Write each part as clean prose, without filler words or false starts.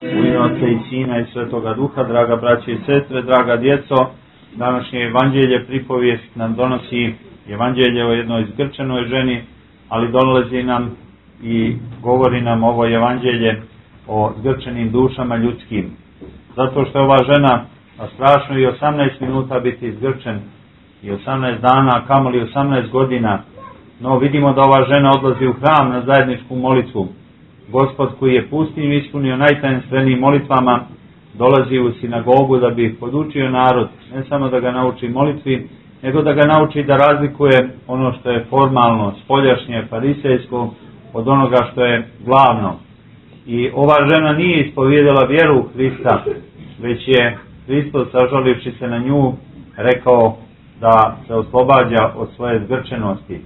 U ime Oca i Sina i Svetoga Duha, draga braće i sestre, draga djeco, današnje evanđelje, pripovijest nam donosi evanđelje o jednoj zgrčenoj ženi, ali dolazi nam i govori nam ovo evanđelje o zgrčenim dušama ljudskim. Zato što je ova žena, a strašno i 18 minuta biti zgrčen, i 18 dana, a kamoli 18 godina, no vidimo da ova žena odlazi u hram na zajedničku molitvu. Gospod koji je pustinju ispunio najtajenstvenijim molitvama, dolazi u sinagogu da bi podučio narod, ne samo da ga nauči molitvi, nego da ga nauči da razlikuje ono što je formalno, spoljašnje, farisejsko, od onoga što je glavno. I ova žena nije ispovijedala vjeru u Hrista, već je Hristos, sažalivši se na nju, rekao da se oslobađa od svoje zgrčenosti.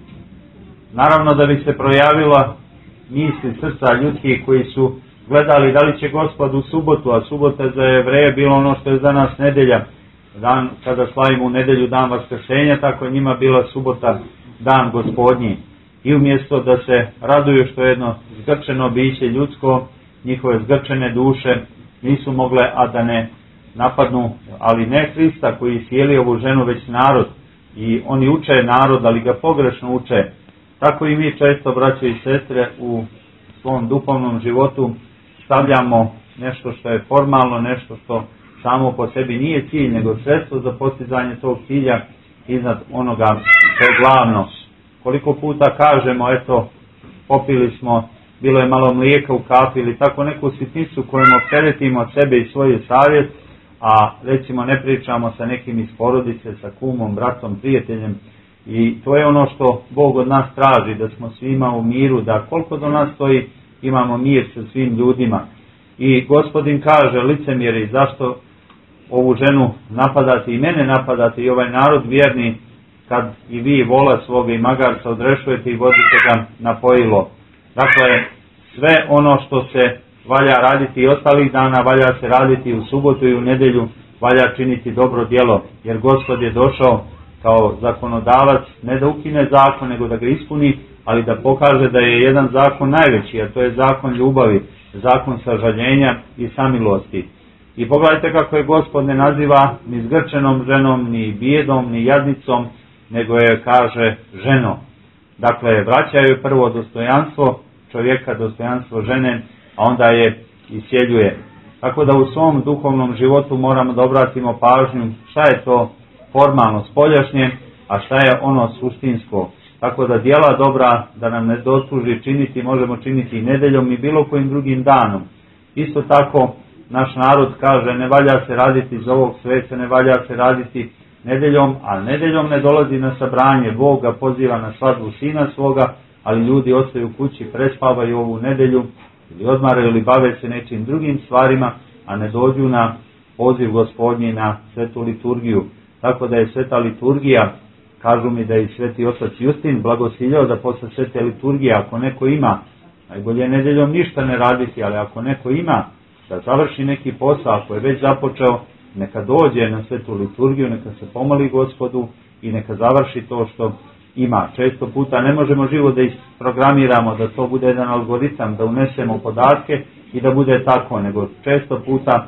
Naravno da bi se projavila misli srca ljudskih koji su gledali da li će Gospod u subotu, a subota za Jevreje bilo ono što je za nas nedelja, dan kada slavimo nedjelju, dan Vaskrsenja, tako je njima bila subota, dan Gospodnji. I umjesto da se raduju što je jedno zgrčeno biće ljudsko, njihove zgrčene duše nisu mogle, a da ne napadnu, ali ne Hrista koji sjeli ovu ženu, već narod. I oni uče narod, ali ga pogrešno uče. Tako i mi često, braće i sestre, u svom duhovnom životu stavljamo nešto što je formalno, nešto što samo po sebi nije cilj, nego sredstvo za postizanje tog cilja iznad onoga što je glavno. Koliko puta kažemo, eto, popili smo, bilo je malo mlijeka u kafi ili tako neku sitnicu kojom opteretimo od sebe i svoju savjest, a recimo ne pričamo sa nekim iz porodice, sa kumom, bratom, prijateljem. I to je ono što Bog od nas traži, da smo svima u miru, da koliko do nas stoji imamo mir sa svim ljudima. I Gospodin kaže, licemjeri, zašto ovu ženu napadate i mene napadate i ovaj narod vjerni, kad i vi vola svoga i magarca odrešujete i vodite ga na pojilo. Dakle, sve ono što se valja raditi i ostalih dana, valja se raditi u subotu i u nedjelju, valja činiti dobro djelo, jer Gospod je došao kao zakonodavac, ne da ukine zakon, nego da ga ispuni, ali da pokaže da je jedan zakon najveći, a to je zakon ljubavi, zakon sažaljenja i samilosti. I pogledajte kako je Gospod ne naziva ni zgrčenom ženom, ni bijedom, ni jadnicom, nego je kaže ženo. Dakle, vraćaju prvo dostojanstvo čovjeka, dostojanstvo žene, a onda je isjeljuje. Tako da u svom duhovnom životu moramo da obratimo pažnju šta je to formalno spoljašnje, a šta je ono suštinsko. Tako da djela dobra da nam ne dosluži činiti, možemo činiti i nedeljom i bilo kojim drugim danom. Isto tako naš narod kaže ne valja se raditi za ovog sveta, ne valja se raditi nedeljom, a nedeljom ne dolazi na sabranje. Bog ga poziva na svadbu sina svoga, ali ljudi ostaju kući, prespavaju ovu nedelju ili odmaraju ili bave se nečim drugim stvarima, a ne dođu na poziv Gospodnji na svetu liturgiju. Tako da je sveta liturgija, kažu mi da je i sveti otac Justin blagosiljao da posle svete liturgije, ako neko ima, najbolje je nedeljom ništa ne raditi, ali ako neko ima da završi neki posao, ako je već započeo, neka dođe na svetu liturgiju, neka se pomoli Gospodu i neka završi to što ima. Često puta ne možemo živo da isprogramiramo, da to bude jedan algoritam, da unesemo podatke i da bude tako, nego često puta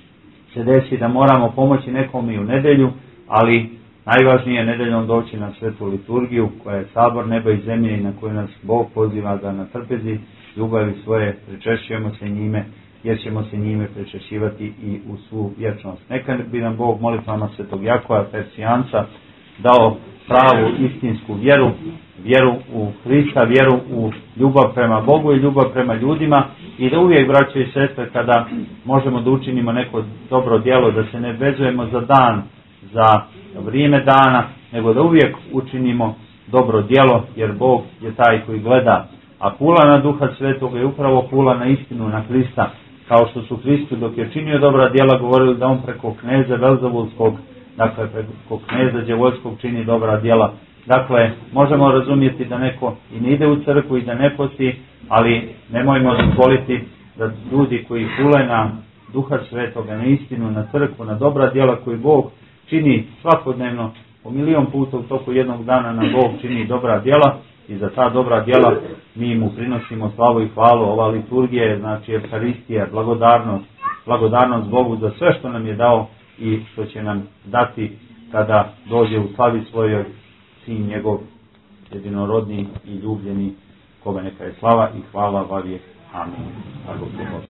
se desi da moramo pomoći nekom i u nedelju, ali najvažnije je nedeljom doći na svetu liturgiju koja je sabor neba i zemlje i na koju nas Bog poziva da na trpezi ljubavi svoje pričešćujemo se njime, jer ćemo se njime pričešćivati i u svu vječnost. Neka bi nam Bog molitvama svetog Jakova Persijanca dao pravu istinsku vjeru, vjeru u Hrista, vjeru u ljubav prema Bogu i ljubav prema ljudima i da uvijek, braće i sestre, kada možemo da učinimo neko dobro djelo, da se ne vezujemo za dan, za vrijeme dana, nego da uvijek učinimo dobro djelo, jer Bog je taj koji gleda. A kula na Duha Svetoga je upravo kula na istinu, na Hrista, kao što su Hristu dok je činio dobra djela govorili da on preko kneza Velzebulskog, dakle preko kneza Đevoljskog čini dobra djela. Dakle, možemo razumjeti da neko i ne ide u crkvu i da ne posti, ali nemojmo dozvoliti da ljudi koji kule na Duha Svetoga, na istinu, na crkvu, na dobra djela koji Bog čini svakodnevno, po milion puta u toku jednog dana na Bog čini dobra djela i za ta dobra djela mi mu prinosimo slavu i hvalu. Ova liturgija je znači Evharistija, blagodarnost, blagodarnost Bogu za sve što nam je dao i što će nam dati kada dođe u slavi svojoj sin njegov jedinorodni i ljubljeni, kome neka je slava i hvala vavijek. Amin.